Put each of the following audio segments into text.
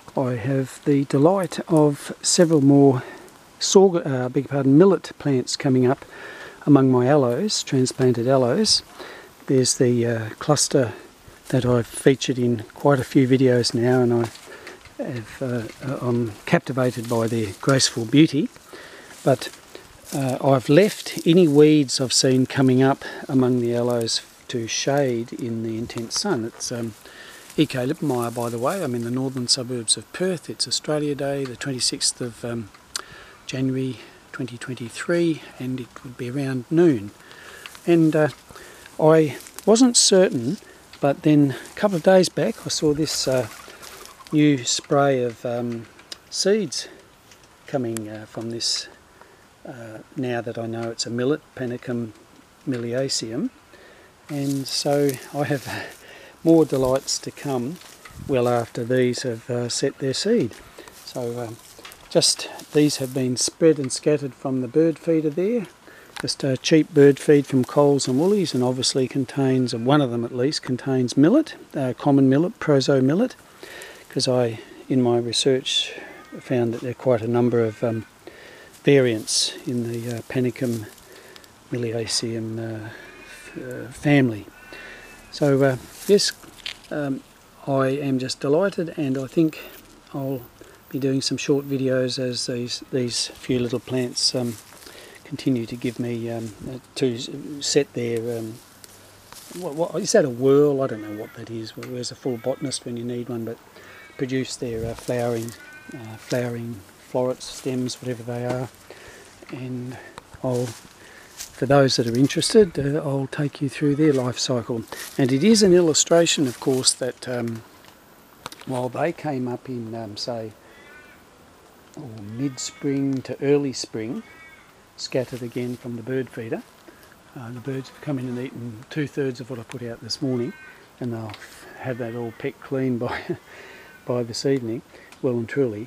I have the delight of several more millet plants coming up among my aloes, transplanted aloes. There's the cluster that I've featured in quite a few videos now, and I'm captivated by their graceful beauty. But I've left any weeds I've seen coming up among the aloes to shade in the intense sun. It's Eco Lippenmeyer, by the way. I'm in the northern suburbs of Perth. It's Australia Day, the 26th of January 2023, and it would be around noon. And I wasn't certain, but then a couple of days back I saw this new spray of seeds coming from this, now that I know it's a millet, Panicum miliaceum, and so I have more delights to come well after these have set their seed. So just these have been spread and scattered from the bird feeder there. Just a cheap bird feed from Coles and Woolies, and obviously contains, one of them at least, contains millet, common millet, proso millet, because I, in my research, found that there are quite a number of variants in the Panicum miliaceum family. So yes, I am just delighted, and I think I'll be doing some short videos as these few little plants continue to give me to set their what is that, a whorl? I don't know what that is. Where's a full botanist when you need one? But produce their flowering florets, stems, whatever they are. And for those that are interested, I'll take you through their life cycle. And it is an illustration, of course, that while they came up in, say, mid-spring to early spring, scattered again from the bird feeder, the birds have come in and eaten 2/3 of what I put out this morning, and they'll have that all pecked clean by this evening, well and truly.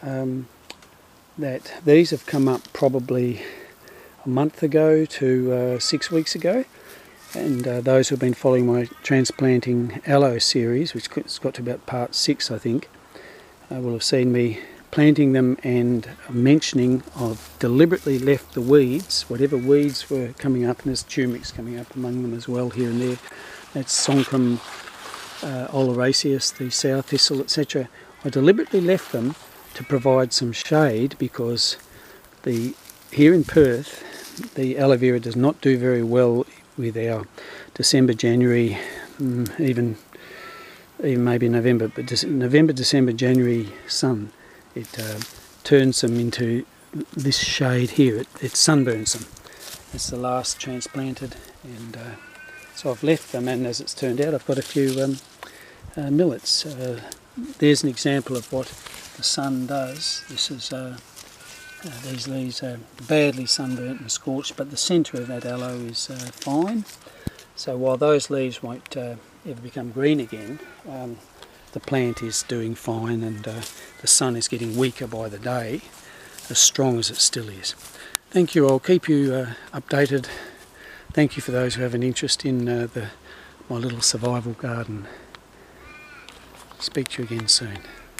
That these have come up probably a month ago to 6 weeks ago, and those who have been following my transplanting aloe series, which has got to about part 6 I think, will have seen me planting them and mentioning I've deliberately left the weeds, whatever weeds were coming up, and there's turmerics coming up among them as well here and there. That's Sonchum oleracea, the sow thistle, etc. I deliberately left them to provide some shade, because here in Perth the aloe vera does not do very well with our December, January, even maybe November, but November, December, January sun. It turns them into this shade here. It sunburns them. It's the last transplanted, and so I've left them, and as it's turned out I've got a few millets. There's an example of what the sun does. This is these leaves are badly sunburnt and scorched, but the centre of that aloe is fine. So while those leaves won't ever become green again, the plant is doing fine, and the sun is getting weaker by the day, as strong as it still is. Thank you. I'll keep you updated. Thank you for those who have an interest in my little survival garden. Speak to you again soon.